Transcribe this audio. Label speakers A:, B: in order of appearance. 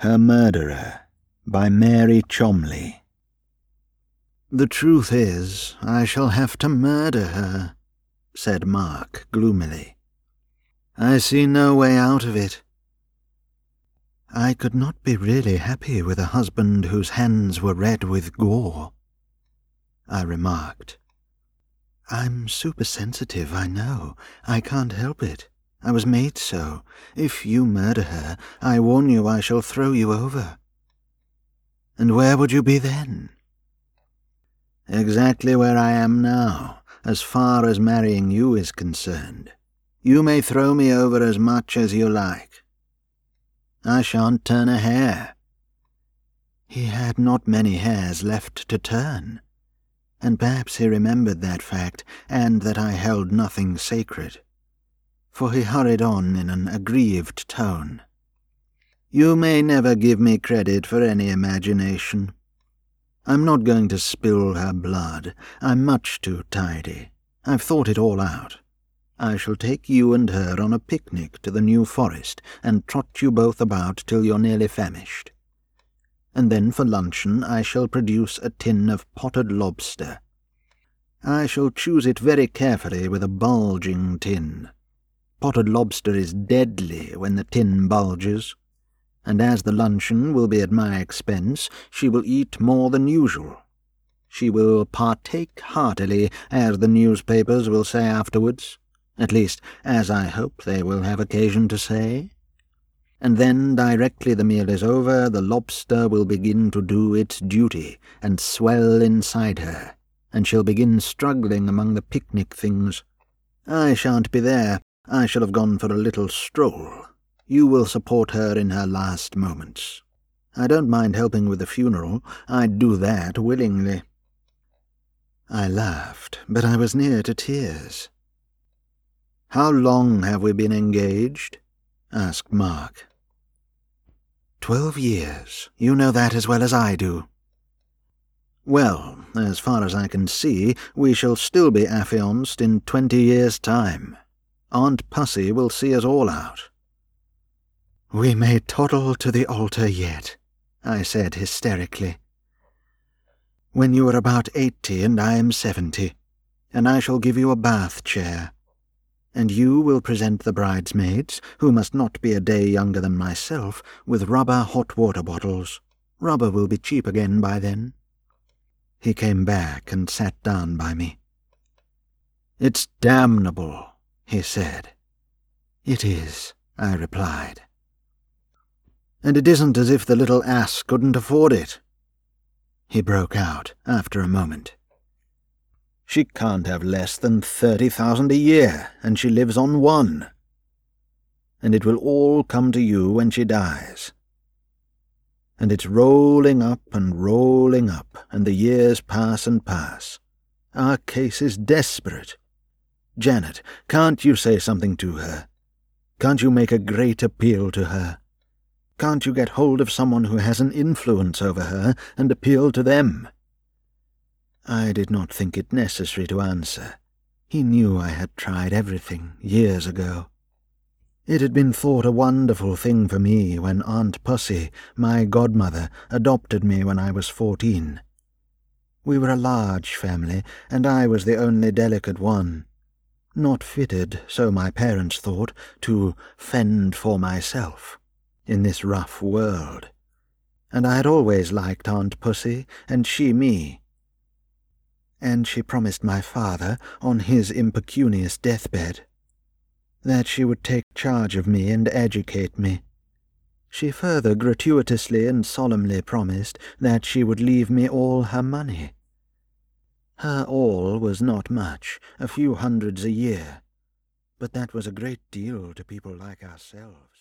A: Her Murderer by Mary Chomley.
B: "The truth is, I shall have to murder her," said Mark gloomily. "I see no way out of it." "I could not be really happy with a husband whose hands were red with gore," I remarked. "I'm supersensitive, I know. I can't help it. I was made so. If you murder her, I warn you I shall throw you over." "And where would you be then?"
A: "Exactly where I am now, as far as marrying you is concerned. You may throw me over as much as you like. I shan't turn a hair."
B: He had not many hairs left to turn, and perhaps he remembered that fact, and that I held nothing sacred, for he hurried on in an aggrieved tone.
A: "You may never give me credit for any imagination. I'm not going to spill her blood. I'm much too tidy. I've thought it all out. I shall take you and her on a picnic to the New Forest and trot you both about till you're nearly famished. And then for luncheon I shall produce a tin of potted lobster. I shall choose it very carefully with a bulging tin. Potted lobster is deadly when the tin bulges, and as the luncheon will be at my expense, she will eat more than usual. She will partake heartily, as the newspapers will say afterwards, at least as I hope they will have occasion to say. And then, directly the meal is over, the lobster will begin to do its duty and swell inside her, and she'll begin struggling among the picnic things. I shan't be there. I shall have gone for a little stroll. You will support her in her last moments. I don't mind helping with the funeral. I'd do that willingly."
B: I laughed, but I was near to tears.
A: "How long have we been engaged?" asked Mark.
B: 12 years. You know that as well as I do."
A: "Well, as far as I can see, we shall still be affianced in 20 years' time. Aunt Pussy will see us all out."
B: "We may toddle to the altar yet," I said hysterically. "When you are about 80 and I am 70, and I shall give you a bath chair, and you will present the bridesmaids, who must not be a day younger than myself, with rubber hot water bottles. Rubber will be cheap again by then." He came back and sat down by me.
A: "It's damnable," he said.
B: "It is," I replied.
A: "And it isn't as if the little ass couldn't afford it," he broke out after a moment. "She can't have less than 30,000 a year, and she lives on 1. And it will all come to you when she dies. And it's rolling up, and the years pass and pass. Our case is desperate. Janet, can't you say something to her? Can't you make a great appeal to her? Can't you get hold of someone who has an influence over her and appeal to them?" I did not think it necessary to answer. He knew I had tried everything years ago. It had been thought a wonderful thing for me when Aunt Pussy, my godmother, adopted me when I was 14. We were a large family, and I was the only delicate one, not fitted, so my parents thought, to fend for myself in this rough world. And I had always liked Aunt Pussy, and she me. And she promised my father, on his impecunious deathbed, that she would take charge of me and educate me. She further gratuitously and solemnly promised that she would leave me all her money. Her all was not much, a few hundreds a year, but that was a great deal to people like ourselves.